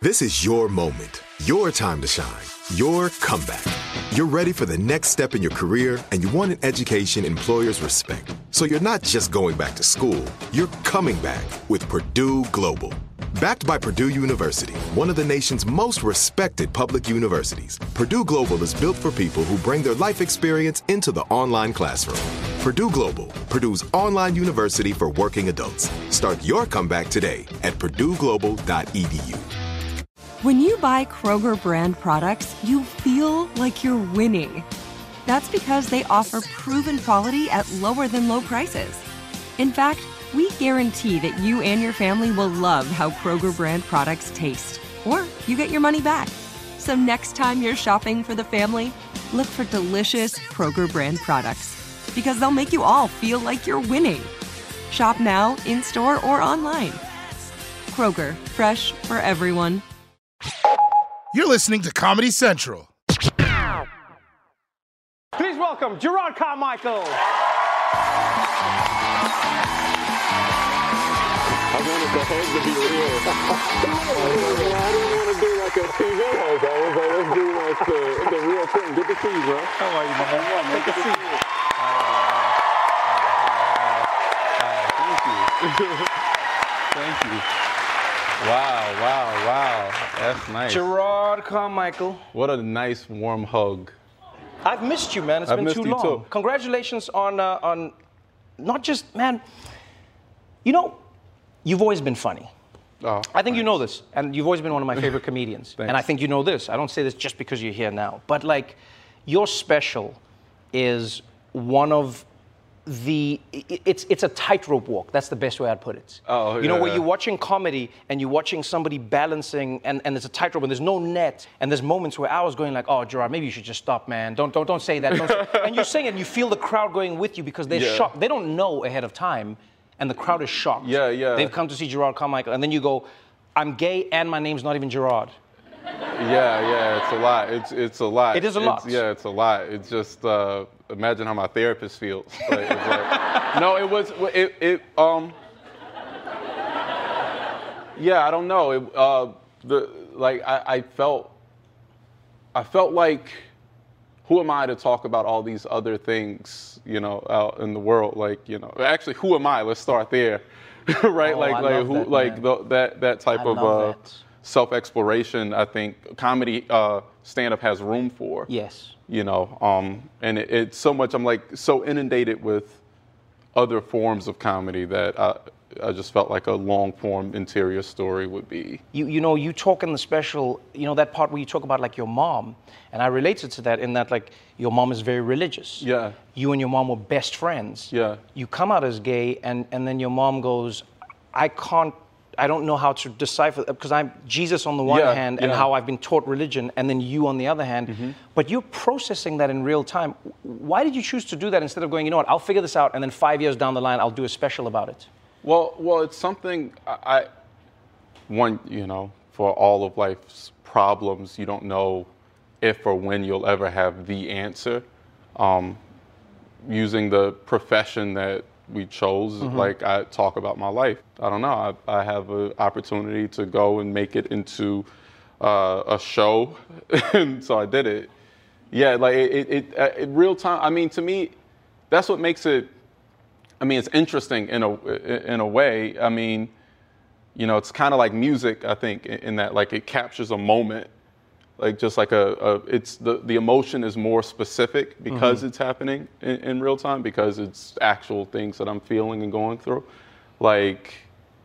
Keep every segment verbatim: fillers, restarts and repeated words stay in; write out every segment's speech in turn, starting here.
This is your moment, your time to shine, your comeback. You're ready for the next step in your career, and you want an education employers respect. So you're not just going back to school, you're coming back with Purdue Global. Backed by Purdue University, one of the nation's most respected public universities, Purdue Global is built for people who bring their life experience into the online classroom. Purdue Global, Purdue's online university for working adults. Start your comeback today at purdue global dot e d u. When you buy Kroger brand products, you feel like you're winning. That's because they offer proven quality at lower than low prices. In fact, we guarantee that you and your family will love how Kroger brand products taste, or you get your money back. So next time you're shopping for the family, look for delicious Kroger brand products, because they'll make you all feel like you're winning. Shop now, in-store, or online. Kroger, fresh for everyone. You're listening to Comedy Central. Please welcome Jerrod Carmichael. I wanted the host to be real. I didn't want to do like a T V host. I was like, let's do like the, the real thing. Good to see you, bro. How are you, man? man? Take a seat. Thank you. Thank you. Wow, wow, wow. That's nice. Jerrod Carmichael. What a nice, warm hug. I've missed you, man. It's I've been missed too you long. too. Congratulations on, uh, on not just, man, you know, you've always been funny. Oh, I think thanks. you know this, and you've always been one of my favorite comedians. And I think you know this. I don't say this just because you're here now, but like, your special is one of the, it's it's a tightrope walk. That's the best way I'd put it. Oh, You know, yeah, where yeah. you're watching comedy and you're watching somebody balancing, and, and there's a tightrope and there's no net, and there's moments where I was going like, oh, Jerrod, maybe you should just stop, man. Don't don't don't say that. Don't say. And you're saying it, and you feel the crowd going with you because they're Yeah. shocked. They don't know ahead of time, and the crowd is shocked. Yeah, yeah. They've come to see Jerrod Carmichael, and then you go, I'm gay and my name's not even Jerrod. Yeah, yeah, it's a lot. It's it's a lot. It is a It's- lot. Yeah, it's a lot. It's just uh, imagine how my therapist feels. Like, it's like, no, it was it it um. Yeah, I don't know. It, uh, the like I, I felt. I felt like, who am I to talk about all these other things, you know, out in the world? Like, you know, actually, who am I? Let's start there, right? Oh, like I like love who that, like man. the, that that type I of love uh, that. self-exploration. I think comedy uh, stand-up has room for. Yes. You know, um, and it, it's so much. I'm like so inundated with other forms of comedy that I, I just felt like a long-form interior story would be. You you know, you talk in the special, you know, that part where you talk about like your mom, and I related to that in that like your mom is very religious. Yeah. You and your mom were best friends. Yeah. You come out as gay, and and then your mom goes, I can't, I don't know how to decipher, because I'm Jesus on the one Yeah, hand, and yeah. how I've been taught religion, and then you on the other hand. Mm-hmm. But you're processing that in real time. Why did you choose to do that instead of going, you know what, I'll figure this out, and then five years down the line, I'll do a special about it? Well, well, it's something I, I one, you know, for all of life's problems, you don't know if or when you'll ever have the answer. Um, using the profession that we chose, Mm-hmm. like I talk about my life. I don't know. I, I have an opportunity to go and make it into uh, a show, and so I did it. Yeah, like it, it, it, uh, in real time. I mean, to me, that's what makes it. I mean, it's interesting in a in a way. I mean, you know, it's kind of like music. I think in, in that, like, it captures a moment, like just like a, a it's the the emotion is more specific because Mm-hmm. it's happening in, in real time, because it's actual things that I'm feeling and going through. Like,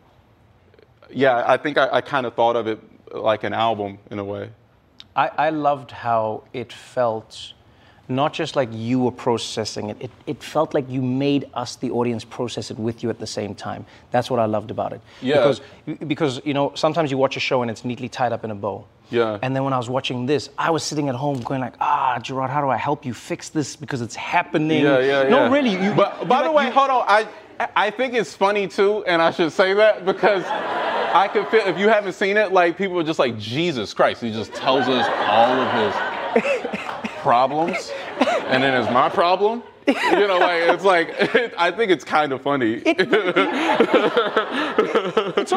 yeah, I think I, I kind of thought of it like an album in a way. I, I loved how it felt, not just like you were processing it, it, it felt like you made us, the audience, process it with you at the same time. That's what I loved about it. Yeah. Because, because you know, sometimes you watch a show and it's neatly tied up in a bow. Yeah. And then when I was watching this, I was sitting at home going like, ah, Jerrod, how do I help you fix this? Because it's happening. Yeah, yeah, yeah. No, really. You, but you, by you the like- way, you- hold on. I I think it's funny too, and I should say that because I could feel, if you haven't seen it, like people are just like, Jesus Christ, he just tells us all of his problems, and then it's my problem. You know, like it's like it, I think it's kind of funny. It, it's also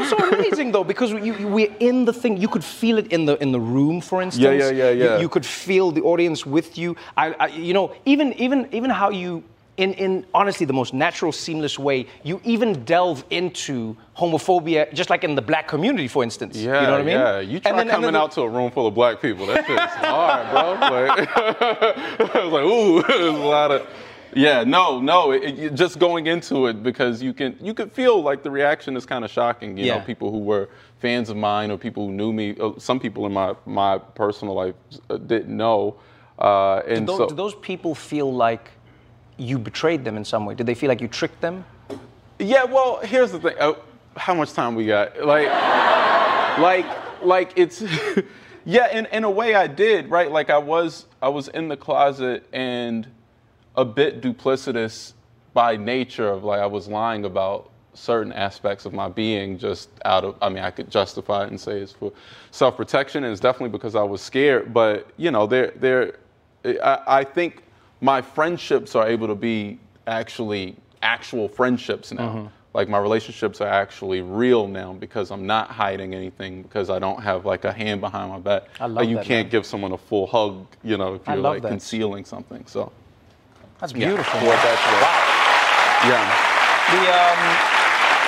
so amazing though, because you, you, we're in the thing. You could feel it in the in the room, for instance. Yeah, yeah, yeah, yeah. You, you could feel the audience with you. I, I, you know, even even even how you. In, in honestly the most natural, seamless way, you even delve into homophobia, just like in the black community, for instance. Yeah, you know what I mean? Yeah, you try and then, coming and then, out to a room full of black people. That shit's hard, bro. Like, I was like, ooh, there's a lot of. Yeah, no, no. It, it, just going into it because you can you could feel like the reaction is kind of shocking. You yeah. know, people who were fans of mine or people who knew me. Some people in my my personal life didn't know. Uh, and did those, so, did those people feel like you betrayed them in some way? Did they feel like you tricked them? Yeah, well, here's the thing. Uh, how much time we got? Like, like, like it's, yeah, in, in a way I did, right? Like I was, I was in the closet and a bit duplicitous by nature of like, I was lying about certain aspects of my being just out of, I mean, I could justify it and say it's for self-protection, and it's definitely because I was scared, but you know, there, there, I, I think my friendships are able to be actually actual friendships now. Mm-hmm. Like my relationships are actually real now because I'm not hiding anything, because I don't have like a hand behind my back. I love like you that, can't man. give someone a full hug, you know, if I you're love like that. concealing something. So that's beautiful. Yeah. What that's wow. Yeah. The um.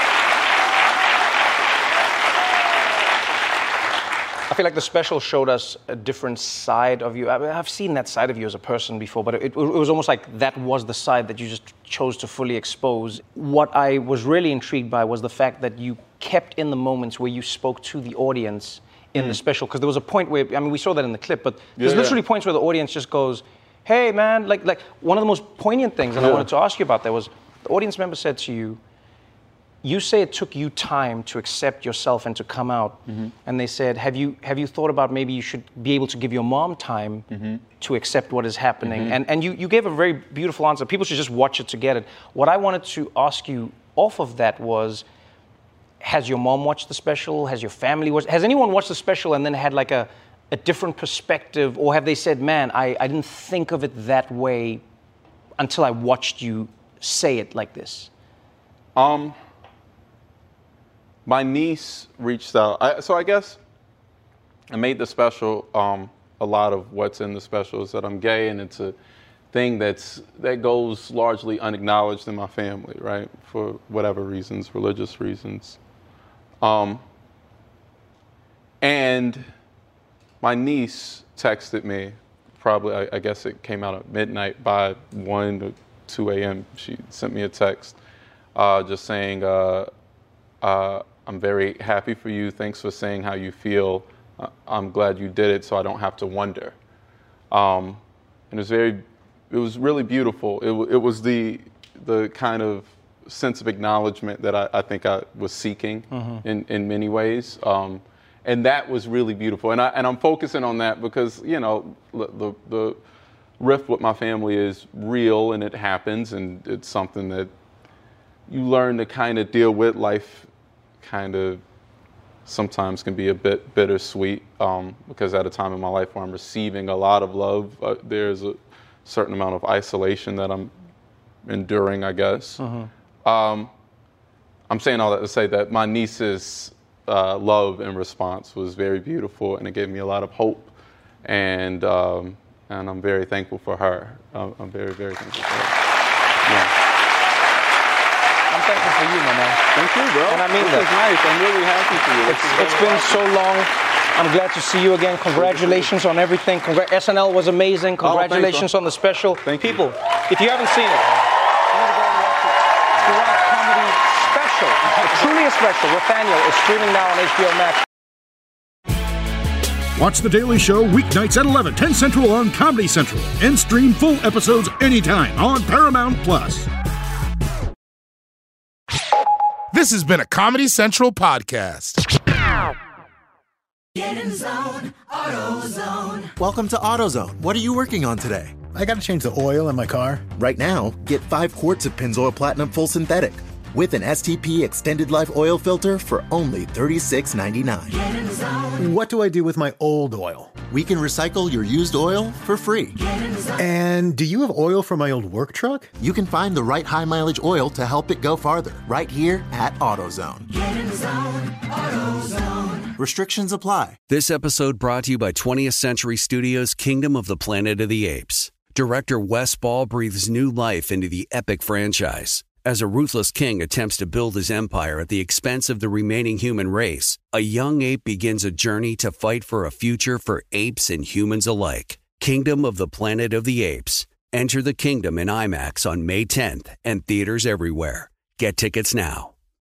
I feel like the special showed us a different side of you. I mean, I've seen that side of you as a person before, but it, it was almost like that was the side that you just chose to fully expose. What I was really intrigued by was the fact that you kept in the moments where you spoke to the audience in mm. the special, because there was a point where, I mean, we saw that in the clip, but there's yeah, literally yeah. points where the audience just goes, hey, man, like, like one of the most poignant things, and yeah. I wanted to ask you about that was, the audience member said to you, you say it took you time to accept yourself and to come out. Mm-hmm. And they said, have you have you thought about maybe you should be able to give your mom time mm-hmm. to accept what is happening? Mm-hmm. And and you, you gave a very beautiful answer. People should just watch it to get it. What I wanted to ask you off of that was, has your mom watched the special? Has your family watched? Has anyone watched the special and then had like a, a different perspective? Or have they said, man, I, I didn't think of it that way until I watched you say it like this? Um... My niece reached out. I, so I guess I made the special. Um, a lot of what's in the special is that I'm gay, and it's a thing that's that goes largely unacknowledged in my family, right? For whatever reasons, religious reasons. Um, and my niece texted me. Probably, I, I guess it came out at midnight. By one to two a.m., she sent me a text, uh, just saying. Uh, uh, I'm very happy for you. Thanks for saying how you feel. Uh, I'm glad you did it so I don't have to wonder. Um, and it was very, it was really beautiful. It, w- it was the the kind of sense of acknowledgement that I, I think I was seeking mm-hmm. in, in many ways. Um, and that was really beautiful. And, I, and I'm focusing on that because, you know, the, the rift with my family is real and it happens, and it's something that you learn to kind of deal with. Life kind of sometimes can be a bit bittersweet um, because at a time in my life where I'm receiving a lot of love, uh, there's a certain amount of isolation that I'm enduring, I guess. Mm-hmm. Um, I'm saying all that to say that my niece's uh, love and response was very beautiful, and it gave me a lot of hope, and um, and I'm very thankful for her. I'm, I'm very, very thankful for her. Yeah. I'm thankful for you, my man. Thank you, bro. And I mean this that. is nice. I'm really happy for you. It's, it's been so long. I'm glad to see you again. Congratulations on everything. Congra- S N L was amazing. Congratulations oh, on the special. Thank People, you. if you haven't seen it, you need to go and watch it. Garage Comedy Special. Truly a special. Nathaniel is streaming now on H B O Max. Watch The Daily Show weeknights at eleven, ten Central on Comedy Central. And stream full episodes anytime on Paramount Plus. This has been a Comedy Central podcast. Get in zone, AutoZone. Welcome to AutoZone. What are you working on today? I got to change the oil in my car. Right now, get five quarts of Pennzoil Platinum Full Synthetic. with an S T P Extended Life Oil Filter for only thirty-six ninety-nine. Get in the zone. What do I do with my old oil? We can recycle your used oil for free. Get in the zone. And do you have oil for my old work truck? You can find the right high mileage oil to help it go farther right here at AutoZone. Get in the zone. AutoZone. Restrictions apply. This episode brought to you by twentieth Century Studios' Kingdom of the Planet of the Apes. Director Wes Ball breathes new life into the epic franchise. As a ruthless king attempts to build his empire at the expense of the remaining human race, a young ape begins a journey to fight for a future for apes and humans alike. Kingdom of the Planet of the Apes. Enter the kingdom in IMAX on May tenth and theaters everywhere. Get tickets now.